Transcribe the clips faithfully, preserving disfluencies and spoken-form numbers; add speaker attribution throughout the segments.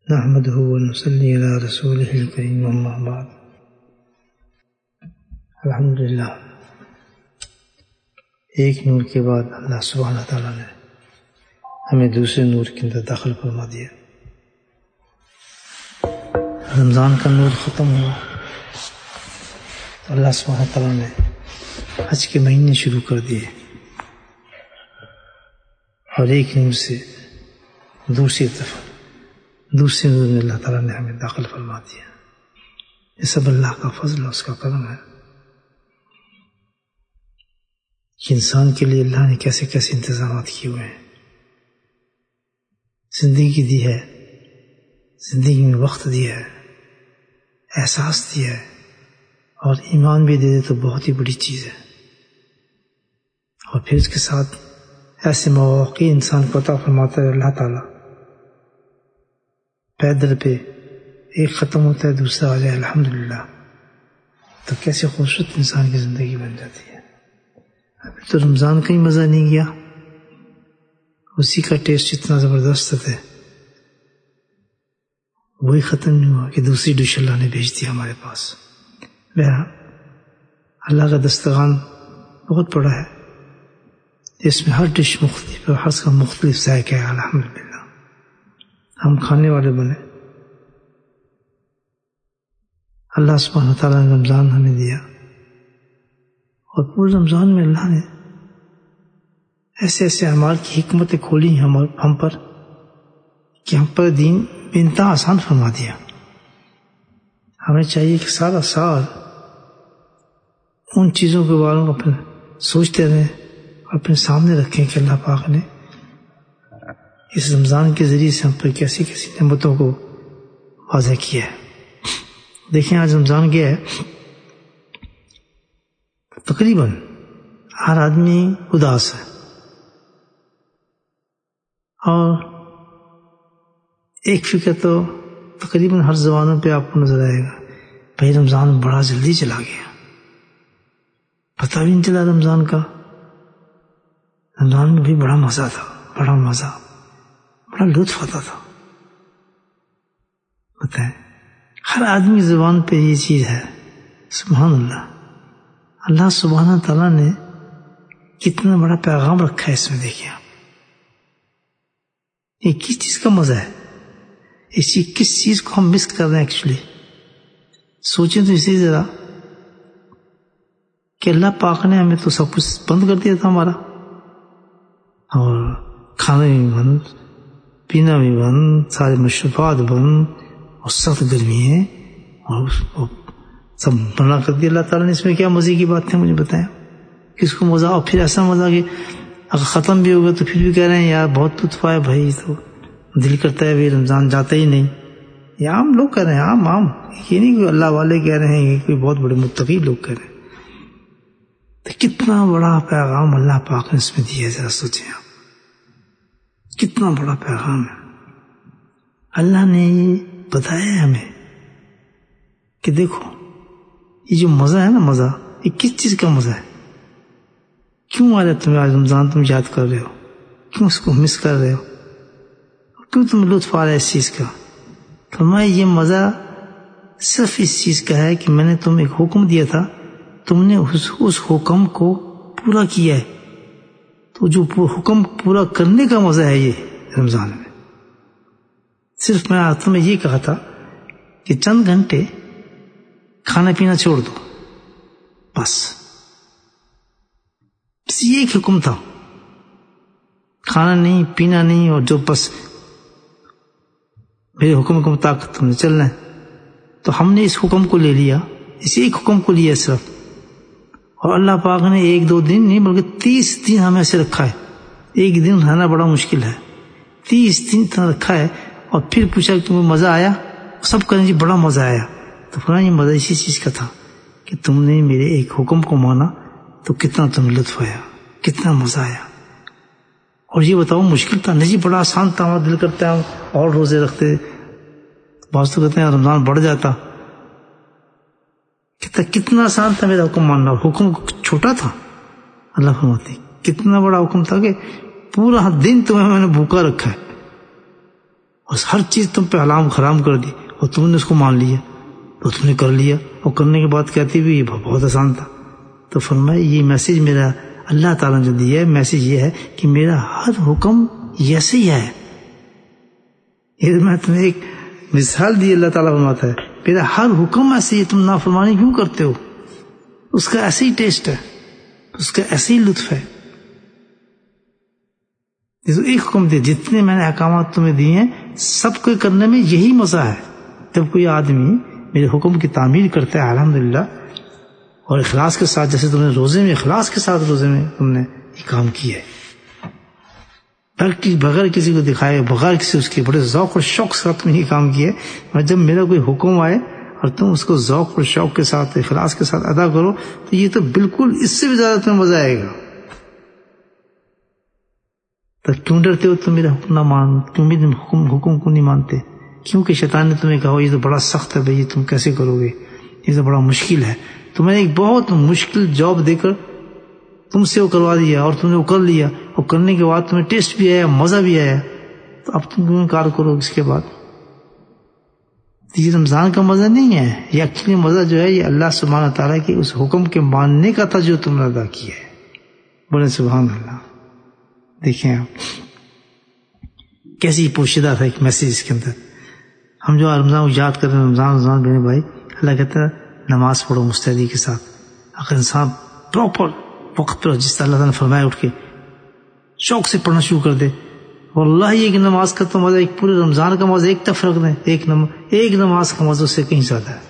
Speaker 1: نحمده ونصلي على رسوله الكريم اما بعد. الحمدللہ، ایک نور کے بعد اللہ سبحانہ تعالیٰ نے ہمیں دوسرے نور کے اندر داخل فرما دیا. رمضان کا نور ختم ہوا، اللہ سبحانہ تعالیٰ نے حج کے مہینے شروع کر دیے اور ایک نور سے دوسری طرف دوسرے نور میں اللہ تعالیٰ نے ہمیں داخل فرما دیا. یہ سب اللہ کا فضل ہے، اس کا کرم ہے کہ انسان کے لیے اللہ نے کیسے کیسے انتظامات کیے ہوئے ہیں. زندگی دی ہے، زندگی میں وقت دیا ہے، احساس دیا ہے، اور ایمان بھی دے دے تو بہت ہی بڑی چیز ہے. اور پھر اس کے ساتھ ایسے مواقع انسان کو عطا فرماتا ہے اللہ تعالیٰ. پیدل پہ ایک ختم ہوتا ہے دوسرا آ جائے الحمدللہ، تو کیسے خوبصورت انسان کی زندگی بن جاتی ہے. ابھی تو رمضان کا ہی مزہ نہیں گیا، اسی کا ٹیسٹ اتنا زبردست ہے، وہی ختم نہیں ہوا کہ دوسری ڈش اللہ نے بھیج دی ہمارے پاس. بہرحال اللہ کا دسترخوان بہت بڑا ہے، اس میں ہر ڈش مختلف ہے، ہر کا مختلف ذائقہ ہے. الحمدللہ ہم کھانے والے بنے. اللہ سبحانہ تعالیٰ نے رمضان ہمیں دیا، اور پورے رمضان میں اللہ نے ایسے ایسے اعمال کی حکمتیں کھولی ہم ہم پر کہ ہم پر دین بے انتہا آسان فرما دیا. ہمیں چاہیے کہ سارا سال ان چیزوں کے بارے میں اپنے سوچتے رہیں اور اپنے سامنے رکھیں کہ اللہ پاک نے اس رمضان کے ذریعے سے ہم پر کیسی کیسی نعمتوں کو واضح کیا ہے. دیکھیں آج رمضان گیا ہے، تقریباً ہر آدمی اداس ہے، اور ایک فکر تو تقریباً ہر زبانوں پہ آپ کو نظر آئے گا، بھائی رمضان بڑا جلدی چلا گیا، پتہ بھی نہیں چلا رمضان کا. رمضان میں بھی بڑا مزہ تھا، بڑا مزہ، بڑا لطف آتا تھا. بتائیں، ہر آدمی کی زبان پہ یہ چیز ہے. سبحان اللہ، اللہ سبحانہ تعالیٰ نے کتنا بڑا پیغام رکھا ہے اس میں. دیکھیں آپ، یہ کس چیز کا مزہ ہے، اس چیز کس چیز کو ہم مس کر رہے ہیں ایکچولی. سوچیں تو اسی ذرا کہ اللہ پاک نے ہمیں تو سب کچھ بند کر دیا تھا ہمارا، اور کھانا بھی بند، پینا بھی بند، سارے مشروبات بند، اور سخت گرمی ہے، اور سب منع کر دیا اللہ تعالیٰ نے. اس میں کیا مزے کی بات ہے مجھے بتائیں، کس کو مزہ؟ اور پھر ایسا مزہ کہ اگر ختم بھی ہوگا تو پھر بھی کہہ رہے ہیں یار بہت لطف آیا بھائی، تو دل کرتا ہے بھائی رمضان جاتا ہی نہیں. یہ عام لوگ کہہ رہے ہیں، عام عام یہ نہیں کوئی اللہ والے کہہ رہے ہیں، یہ کوئی بہت بڑے متقی لوگ کہہ رہے ہیں. تو کتنا بڑا پیغام اللہ پاک نے اس میں دیا ہے، ذرا سوچیں آپ، کتنا بڑا پیغام ہے. اللہ نے یہ بتایا ہمیں کہ دیکھو یہ جو مزہ ہے نا، مزہ یہ کس چیز کا مزہ ہے، کیوں آ رہا ہے تمہیں آج رمضان، تم یاد کر رہے ہو، کیوں اس کو مس کر رہے ہو، کیوں تم لطف آ رہا ہے اس چیز کا. فرمایا یہ مزہ صرف اس چیز کا ہے کہ میں نے تم ایک حکم دیا تھا، تم نے اس, اس حکم کو پورا کیا ہے. تو جو حکم پورا کرنے کا مزہ ہے یہ رمضان میں. صرف میں آخر میں یہ کہا تھا کہ چند گھنٹے کھانا پینا چھوڑ دو، بس بس یہ ایک حکم تھا، کھانا نہیں پینا نہیں، اور جو بس میرے حکم کے مطابق تم نے چلنا ہے. تو ہم نے اس حکم کو لے لیا، اسی ایک حکم کو لیا صرف. اور اللہ پاک نے ایک دو دن نہیں بلکہ تیس دن ہمیں ایسے رکھا ہے. ایک دن رہنا بڑا مشکل ہے، تیس دن تک رکھا ہے. اور پھر پوچھا کہ تمہیں مزہ آیا؟ سب کہیں جی بڑا مزہ آیا. تو فرمایا یہ مزہ اسی چیز کا تھا کہ تم نے میرے ایک حکم کو مانا، تو کتنا تمہیں لطف آیا، کتنا مزہ آیا. اور یہ بتاؤ مشکل تھا نہیں جی، بڑا آسان تھا. ہمارا دل کرتا ہے اور روزے رکھتے، بعض تو کہتے ہیں رمضان بڑھ جاتا. کتنا آسان تھا میرا حکم ماننا، حکم چھوٹا تھا. اللہ فرماتے کتنا بڑا حکم تھا کہ پورا دن تمہیں میں نے بھوکا رکھا ہے. اور ہر چیز تم پہ حرام حرام کر دی اور تم نے اس کو مان لیا تو تم نے کر لیا، اور کرنے کے بعد کہتی بھی یہ بہت آسان تھا. تو فرمایا یہ میسج میرا اللہ تعالیٰ نے جو دیا ہے، میسج یہ ہے کہ میرا ہر حکم ایسے ہی ہے. یہ میں تمہیں ایک مثال دی، اللہ تعالیٰ فرماتا ہے میرا ہر حکم ایسے ہی، تم نافرمانی کیوں کرتے ہو؟ اس کا ایسے ہی ٹیسٹ ہے، اس کا ایسے ہی لطف ہے. ایک حکم دے، جتنے میں نے احکامات تمہیں دیے ہیں سب کو کرنے میں یہی مزہ ہے. جب کوئی آدمی میرے حکم کی تعمیل کرتا ہے الحمدللہ، اور اخلاص کے ساتھ، جیسے تم نے روزے میں اخلاص کے ساتھ روزے میں تم نے یہ کام کیا ہے، بغیر کسی کو دکھائے، بغیر کسی اس کے بڑے ذوق اور شوق کے ساتھ تم نے یہ کام کیا ہے. اور جب میرا کوئی حکم آئے اور تم اس کو ذوق اور شوق کے ساتھ، اخلاص کے ساتھ ادا کرو، تو یہ تو بالکل اس سے بھی زیادہ تمہیں مزہ آئے گا. تو کیوں ڈرتے ہو تم میرا حکم نہ مان؟ کیوں بھی حکم حکم کو نہیں مانتے؟ کیونکہ شیطان نے تمہیں کہا یہ تو بڑا سخت ہے بھائی، یہ تم کیسے کرو گے، یہ تو بڑا مشکل ہے. تو میں نے ایک بہت مشکل جاب دے کر تم سے وہ کروا دیا، اور تم نے وہ کر لیا، اور کرنے کے بعد تمہیں ٹیسٹ بھی آیا، مزہ بھی آیا، تو اب تم کیوں انکار کرو اس کے بعد؟ یہ رمضان کا مزہ نہیں ہے، یہ ایکچولی مزہ جو ہے یہ اللہ سبحانہ تعالیٰ کے اس حکم کے ماننے کا تھا جو تم نے ادا کیا ہے. بولے سبحان اللہ. دیکھیں آپ کیسی پوشیدہ تھا ایک میسج اس کے اندر. ہم جو رمضان کو یاد کر رہے ہیں، رمضان رمضان میرے بھائی، اللہ کہتا ہے نماز پڑھو مستعدی کے ساتھ. اگر انسان پراپر وقت پر، جس طرح اللہ تعالیٰ نے فرمایا، اٹھ کے شوق سے پڑھنا شروع کر دے، واللہ ایک نماز کا تو مزہ، ایک پورے رمضان کا مزہ ایک طرف رکھ دیں، ایک نم... ایک نماز کا مزہ اس سے کہیں زیادہ ہے.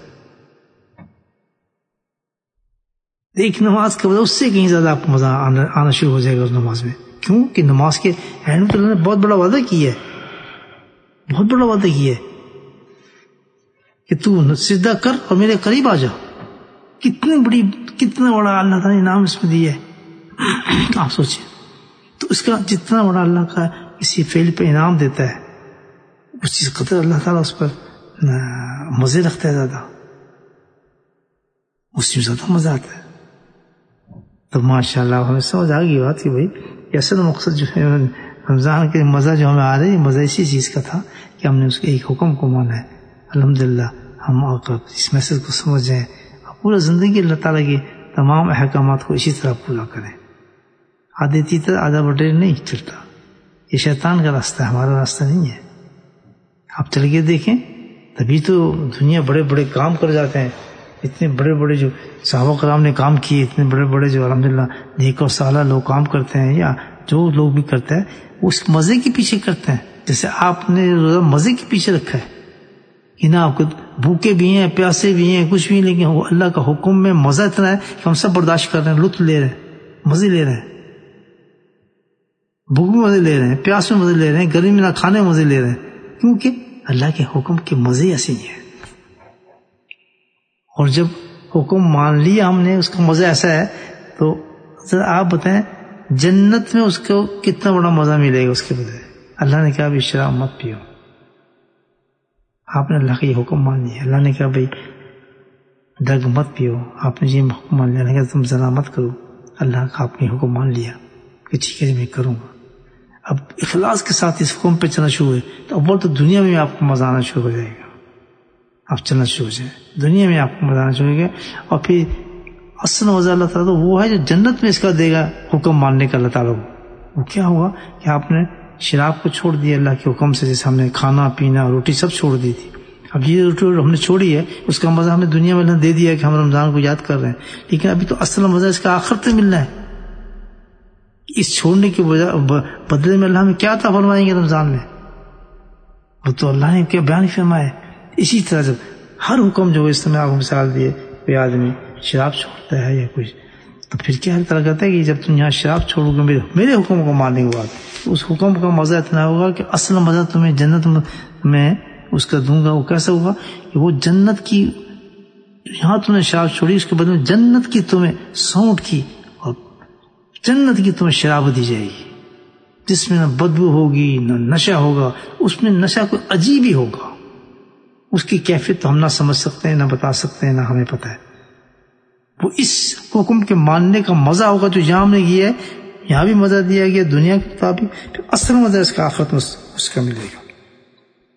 Speaker 1: ایک نماز کا مزہ اس سے کہیں زیادہ آپ کو مزہ آنا, آنا شروع ہو جائے گا اس نماز میں. کیوں کہ نماز کے اینڈ پہ اللہ نے بہت بڑا وعدہ کیا ہے، بہت بڑا وعدہ کیا ہے کہ تو سجدہ کر اور میرے قریب آ جا. کتنی بڑی، کتنا بڑا اللہ تعالیٰ نے انعام اس میں دیا ہے، آپ سوچیں. تو اس کا جتنا بڑا اللہ کا کسی فعل پہ انعام دیتا ہے، اس چیز قدر اللہ تعالیٰ اس پر مزے رکھتا ہے زیادہ، اس میں زیادہ مزہ آتا ہے. تو ماشاء اللہ ہمیں سمجھ آ گئی بات کہ بھائی اصل مقصد جو ہے رمضان کے مزہ جو ہمیں آ رہی ہے، مزہ اسی چیز کا تھا کہ ہم نے اس کے ایک حکم کو مانا ہے. الحمدللہ ہم اس میسج کو سمجھ جائیں اور پورا زندگی اللہ تعالیٰ کے تمام احکامات کو اسی طرح پورا کریں. آدھے تیتر آدھا بٹیر نہیں چلتا، یہ شیطان کا راستہ ہے، ہمارا راستہ نہیں ہے. آپ چل کے دیکھیں، تبھی تو دنیا بڑے بڑے کام کر جاتے ہیں. اتنے بڑے بڑے جو صحابہ کرام نے کام کیے، اتنے بڑے بڑے جو الحمدللہ نیک اور صالح لوگ کام کرتے ہیں، یا جو لوگ بھی کرتے ہیں وہ اس مزے کے پیچھے کرتے ہیں. جیسے آپ نے روزہ مزے کے پیچھے رکھا ہے کہ نہ آپ کو بھوکے بھی ہیں، پیاسے بھی ہیں، کچھ بھی، لیکن وہ اللہ کا حکم میں مزہ اتنا ہے کہ ہم سب برداشت کر رہے ہیں، لطف لے رہے ہیں، مزے لے رہے ہیں. بھوک میں مزے لے رہے ہیں، پیاس میں مزے لے رہے ہیں، گرمی میں نہ کھانے میں مزے لے رہے ہیں، کیونکہ اللہ کے حکم کے مزے ایسے ہی ہیں. اور جب حکم مان لیا ہم نے، اس کا مزہ ایسا ہے، تو ذرا آپ بتائیں جنت میں اس کو کتنا بڑا مزہ ملے گا. اس کے بجائے اللہ نے کہا ابھی شراب مت پیو، آپ نے اللہ کا یہ حکم مان لیا. اللہ نے کہا بھائی ڈرگ مت پیو، آپ نے یہ حکم مان لیا. اللہ نے کہا تم زنا مت کرو، اللہ کا آپ نے حکم مان لیا کہ ٹھیک ہے میں کروں گا. اب اخلاص کے ساتھ اس حکم پہ چلنا شروع ہے تو اول تو دنیا میں آپ کو مزہ آنا شروع ہو جائے گا. آپ چلنا شروع ہو جائے دنیا میں، آپ کو مزہ آنا شروع ہو گیا. اور پھر اصل مزہ اللہ تعالیٰ تو وہ ہے جو جنت میں اس کا دے گا حکم ماننے کا اللہ تعالیٰ کو. وہ کیا ہوگا کہ آپ نے شراب کو چھوڑ دیا اللہ کے حکم سے، جیسے ہم نے کھانا پینا روٹی سب چھوڑ دی تھی. اب یہ روٹی ہم نے چھوڑی ہے، اس کا مزہ ہمیں دنیا میں اللہ دے دیا کہ ہم رمضان کو یاد کر رہے ہیں، لیکن ابھی تو اصل مزہ اس کا آخرت میں ملنا ہے. اس چھوڑنے کے بدلے میں اللہ ہمیں کیا عطا فرمائیں گے رمضان میں، وہ تو اللہ نے کیا بیان فرمایا. اسی طرح جب ہر حکم جو اس میں آپ کو مثال دیے، کوئی آدمی شراب چھوڑتا ہے یا کچھ، تو پھر کیا طرح کہتا ہے کہ جب تم یہاں شراب چھوڑو گے میرے میرے حکم کو ماننے کے بعد، اس حکم کا مزہ اتنا ہوگا کہ اصل مزہ تمہیں جنت میں اس کا دوں گا. وہ کیسا ہوگا کہ وہ جنت کی، یہاں تم نے شراب چھوڑی، اس کے بدلے جنت کی تمہیں سونٹ کی اور جنت کی تمہیں شراب دی جائے گی، جس میں نہ بدبو ہوگی نہ نشہ ہوگا. اس میں نشہ کوئی عجیب ہی ہوگا، اس کی کیفیت تو ہم نہ سمجھ سکتے ہیں، نہ بتا سکتے ہیں، نہ ہمیں پتہ ہے. وہ اس حکم کے ماننے کا مزہ ہوگا جو یہاں ہم نے کیا ہے، یہاں بھی مزہ دیا گیا دنیا کے مطابق، پھر اصل مزہ اس کا آخرت میں اس کا ملے گا.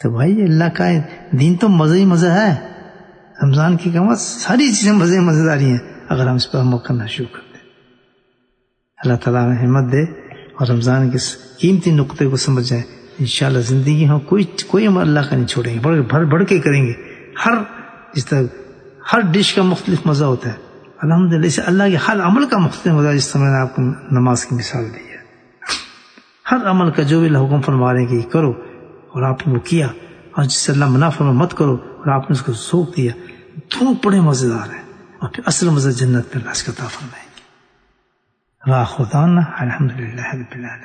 Speaker 1: تو بھائی اللہ کا دین تو مزہ ہی مزہ ہے. رمضان کی کم ساری چیزیں مزے مزیداری ہیں اگر ہم اس پر عمل کرنا شروع کر دیں. اللہ تعالیٰ میں ہمت دے اور رمضان کے قیمتی نقطے کو سمجھ جائیں. انشاءاللہ زندگی ہم کوئی کوئی عمل اللہ کا نہیں چھوڑیں گے، بڑھ بڑھ بڑھ کے کریں گے. ہر جس طرح ہر ڈش کا مختلف مزہ ہوتا ہے، الحمدللہ اسے اللہ کے ہر عمل کا مختلف مزہ. جس طرح میں نے آپ کو نماز کی مثال دی ہے، ہر عمل کا جو بھی اللہ حکم فرما رہے ہیں کہ یہ کرو اور آپ نے وہ کیا، اور جس سے اللہ منع فرما مت کرو اور آپ نے اس کو سوکھ دیا، دونوں بڑے مزیدار ہیں. اور پھر اصل مزہ جنت میں اللہ اس کا عطا فرمائیں گے. وآخر دعوانا الحمدللہ رب العالمین.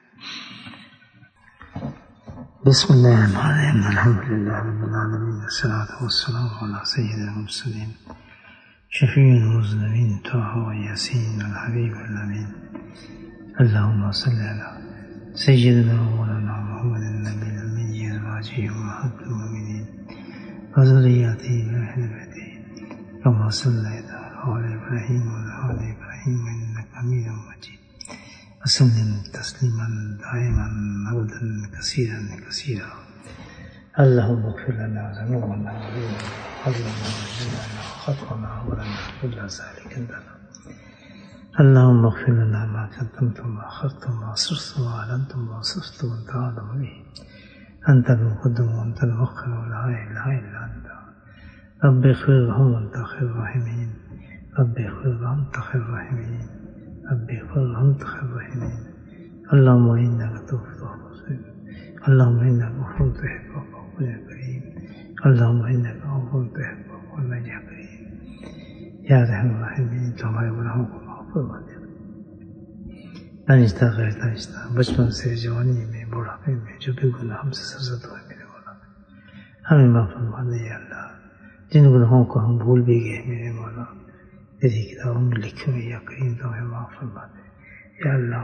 Speaker 1: بسم اللہ الرحمن الرحیم. الحمدللہ رب العالمین، والصلاة والسلام علی سید المرسلین شفیع المذنبین طه و یاسین الحبیب الامین. اللهم صل علی سیدنا مولانا محمد النبی الأمی ازواجہ امہات المؤمنین وذریاتہ واہل بیتہ كما صليت على إبراهيم وعلى آل إبراهيم إنك حميد مجيد. وسلم تسليما دائما أبدا كثيرا كثيرا. اللهم اغفر لنا ذنوبنا وقبلنا وجننا وخطأنا ولنا كل ذلك عندنا. اللهم اغفر لنا ما قدمت وما أخرت وما أسررت وما أعلنت وما أسرفت وأنت أعلم به. أنت المقدم وأنت المؤخر ولا إله إلا أنت. رب اغفر لهم وانت خير الراحمين. رب اغفر لهم وانت خير الراحمين. رب اغفر لهم وانت خير الراحمين. اللهم انك تغفر اللهم انك غفور تحب العفو يا كريم. اللهم انك غفور تحب العفو يا كريم. یا رحم الراحمین تو ہمارے گناہوں کو معاف فرما دے. دانستہ غیر دانستہ بچپن سے جوانی میں بڑھاپے میں جو بھی گناہ ہم سے سرزد ہوئے میرے مولا ہمیں معاف فرما دے. یا اللہ جن گناہوں کو ہم بھول بھی گئے میرے مولا تیری کتابوں میں لکھے ہوئے یا کریم تو ہمیں معاف فرما دے. یا اللہ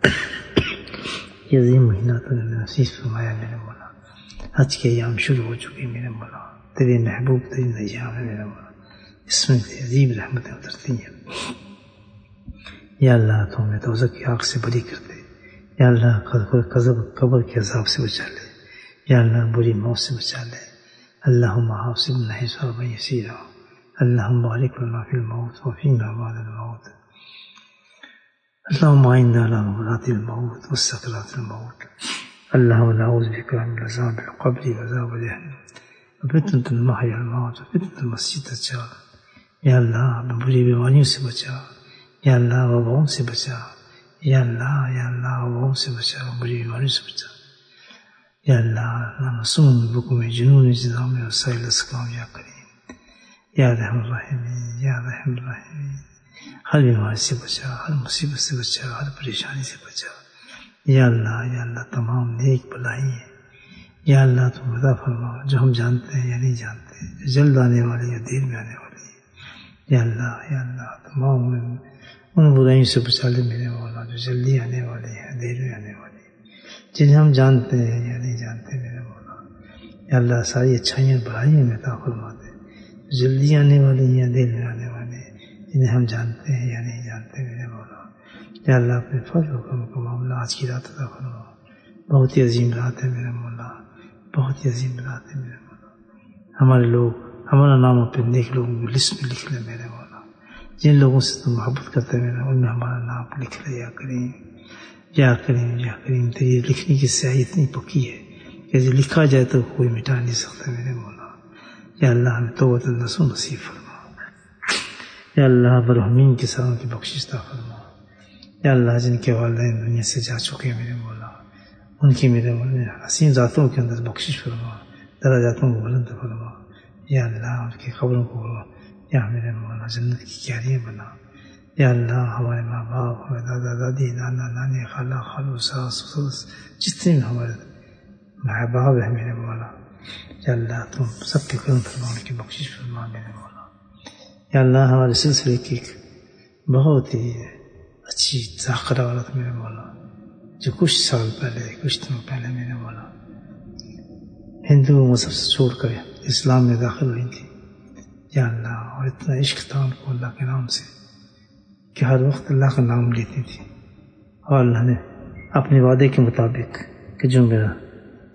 Speaker 1: یہ عظیم مہینہ تو نے نصیب فرمایا میرے مولا. حج کے ایام شروع ہو چکے میرے مولا. تیرے محبوب تیری ایام ہے میرے مولا. اس میں تیری عظیم رحمتیں اترتی ہیں. یا اللہ تو ہمیں دوزخ کی آگ سے بری کر دے. یا اللہ قبر کے عذاب سے بچا لے. یا اللہ بری موت سے بچا لے. اللہم حافظنا حسابا یسیرا. اللہم بارک لنا فی الموت وفینا بعد الموت. اللہم اعنا علی غمرات الموت وسکرات الموت. اللہم نعوذ بک من عذاب القبر وعذاب جہنم وفتنة المحیا والموت وفتنة المسیح الدجال. یا اللہ ہمیں بری بیماریوں سے بچا. یا اللہ وباؤں سے بچا. یا اللہ یا اللہ وباؤں سے بچا، بری بیماریوں سے بچا. یا اللہ معصوم بکم جنون جزام وسائل اسقام یا کریم. یا رحم الرحیمین یا رحم الرحیمین. ہر بیماری سے بچا، ہر مصیبت سے بچا، ہر پریشانی سے بچا. یا اللہ یا اللہ تمام نیک بلائی ہیں یا اللہ تم عطا فرما، جو ہم جانتے ہیں یا نہیں جانتے، جو جلد آنے والی یا دیر میں آنے والی ہے. یا اللہ یا اللہ تمام ان برائیوں سے بچا لے میرے مولا جو جلدی آنے والی ہے، دیر میں آنے والی ہے، جنہیں ہم جانتے ہیں یا نہیں جانتے میرے مولا. یا اللہ ساری اچھائیاں برائیوں میں عطا فرما دے، جلدی آنے والی ہیں یا دیر میں آنے والی ہیں، جنہیں ہم جانتے ہیں یا نہیں جانتے میرے مولا. یا اللہ اپنے فضل و کرم کا معاملہ آج کی رات عطا فرما. بہت ہی عظیم رات ہے میرے مولا، بہت ہی عظیم رات ہے میرے مولا. ہمارے لوگ ہمارا نام اپنے نیک لوگوں کی لسٹ میں لکھ لے میرے مولا. جن لوگوں سے تم محبت کرتے میرے ان میں ہمارا نام لکھ لے. یا کریم یا کریم یا کریم. تیری لکھنے کی سیاہی اتنی پکی ہے کہ جو لکھا جائے تو کوئی مٹا نہیں سکتا میرے مولا. یا اللہ ہمیں توبۃ النصوح نصیب فرما. یا اللہ برحمین کے سروں کی بخشش عطا فرما. یا اللہ جن کے والدین دنیا سے جا چکے میرے مولا ان کی میرے مولا حسین ذاتوں کے اندر بخشش فرما، درجاتوں کو بلند فرما. یا اللہ ان کی قبروں کو یا میرے مولا جنت کی کیاریاں بنا. یا اللہ ہمارے ماں باپ، ہمارے دادا دادی، نانا نانی، خالہ خالو، ساس سسر، جتنے بھی ہمارے ماں باپ ہیں میرے مولا، یا اللہ تم سب کے کرم فرما، ان کی بخشش فرما میرے مولا. یا اللہ ہمارے سلسلے کی بہت ہی اچھی ذاکرہ عورت میرے مولا جو کچھ سال پہلے کچھ دنوں پہلے میرے مولا ہندو مذہب سے چھوڑ کر اسلام میں داخل ہوئی تھی. یا اللہ اور اتنا عشق تھا ان کو اللہ کے نام سے کہ ہر وقت اللہ کا نام لیتی تھی. اور اللہ نے اپنے وعدے کے مطابق کہ جو میرا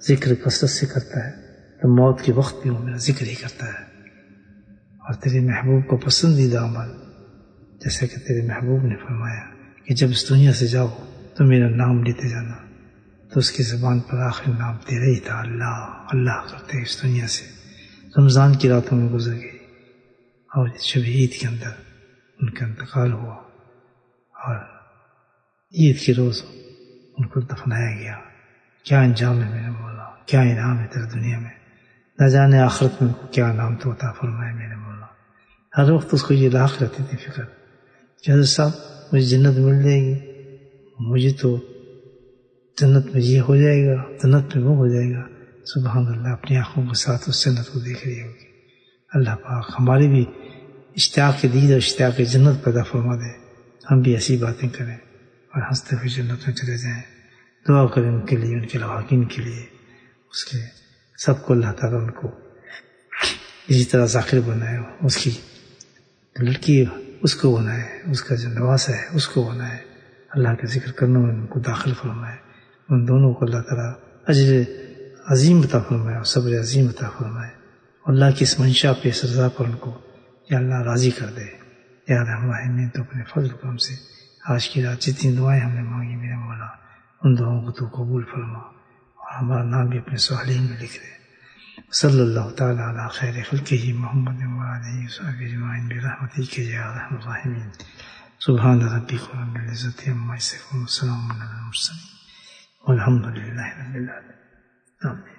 Speaker 1: ذکر کثرت سے کرتا ہے تو موت کے وقت بھی وہ میرا ذکر ہی کرتا ہے۔ اور تیرے محبوب کو پسندیدہ عمل، جیسا کہ تیرے محبوب نے فرمایا کہ جب اس دنیا سے جاؤ تو میرا نام لیتے جانا، تو اس کی زبان پر آخری نام تیرا ہی تھا، اللہ اللہ کرتے اس دنیا سے۔ رمضان کی راتوں میں گزر گئی اور شب عید کے اندر ان کا انتقال ہوا، اور عید کے روز ان کو دفنایا گیا۔ کیا انجام ہے میرے مولا، کیا انعام ہے تیرے دنیا میں، نہ جانے آخرت میں ان کو کیا نام تو عطا فرمائے میرے مولا۔ ہر وقت اس کو یہ لاکھ رہتی تھی فکر کہ حضرت صاحب مجھے جنت مل جائے گی، مجھے تو جنت میں یہ ہو جائے گا، جنت میں وہ ہو جائے گا۔ سبحان اللہ، اپنی آنکھوں کے ساتھ اس جنت کو دیکھ رہی ہوگی۔ اللہ پاک ہماری بھی اشتیاق دید اور اشتیاق جنت پیدا فرما دے، ہم بھی ایسی باتیں کریں اور ہنستے ہوئے جنت میں چلے جائیں۔ دعا کریں ان کے لیے، ان کے لواحقین کے لیے، اس کے سب کو اللہ تعالیٰ ان کو اسی طرح ذاکر بنائے، اس کی لڑکی اس کو بنائے، اس کا جو نواسا ہے اس کو بنائے، اللہ کے ذکر کرنے میں ان کو داخل فرمائے۔ ان دونوں کو اللہ تعالیٰ اجر عظیم عطا فرمائے اور صبر عظیم عطا فرمائے، اور اللہ کی اس منشا پہ، اس رضا پر ان کو یا اللہ راضی کر دے۔ یا رحم الراحمین، تو اپنے فضل کرم سے آج کی رات جتنی دعائیں ہم نے مانگی میرے مولا، ان دعاؤں کو تو قبول فرما اور ہمارا نام بھی اپنے صالحین میں لکھ دے۔ صلی اللہ تعالیٰ علی خیر خلقہ محمد وآلہ وصحبہ اجمعین برحمتک یا ارحم الراحمین۔ سبحان ربک رب العزۃ عما یصفون، وسلام علی المرسلین والحمد للہ رب العالمین۔ آمین۔